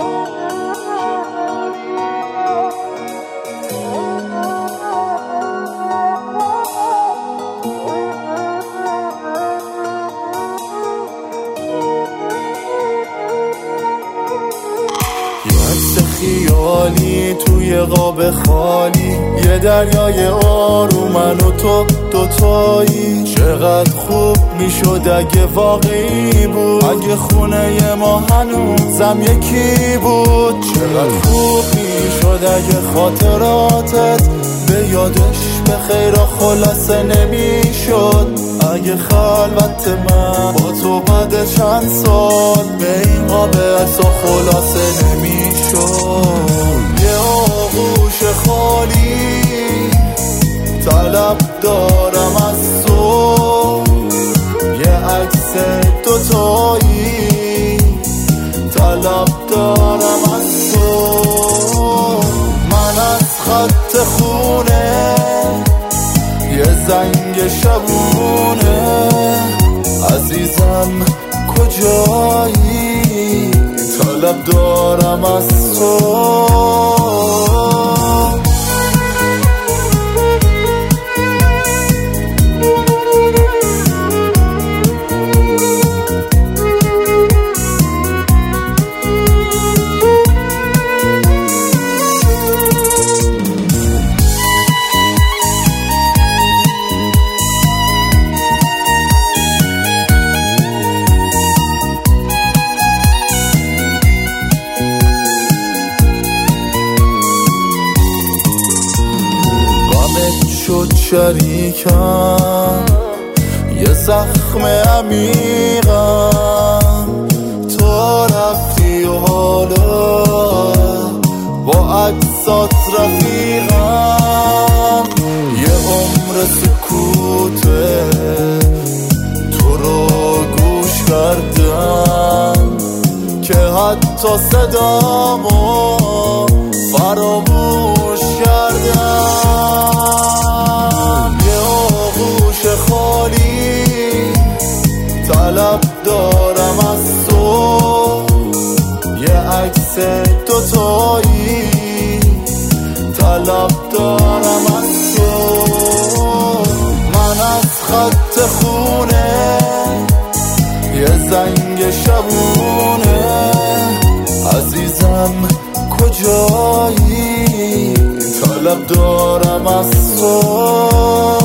خیالی توی قاب خالی، یه دریای آروم من و تو دوتایی. چقدر خوب میشد اگه واقعی بود، اگه خونه ما هنوزم یکی بود. چقدر خوب میشد اگه خاطراتت به یادش به خیر خلاصه نمیشد. اگه خلوت من با تو بعد چند سال به این قاب اصلا خلاصه نمیشد. یه آغوش خالی طلب دارم از تو، یه عکس دوتایی طلب دارم از تو. من از خط خونه یه زنگ شبونه، عزیزم کجایی طلب دارم از تو. شد شریکم یه زخم عمیقم، تو رفتی و حالا با عکسات رفیقم. یه عمر سکوته تو رو گوش کردم که حتی صدامو فراموش کردم. خالی طلب دارم از تو، یه عکس دوتایی طلب دارم از تو. من از خط خونه یه زنگ شبونه، عزیزم کجایی طلب دارم از تو.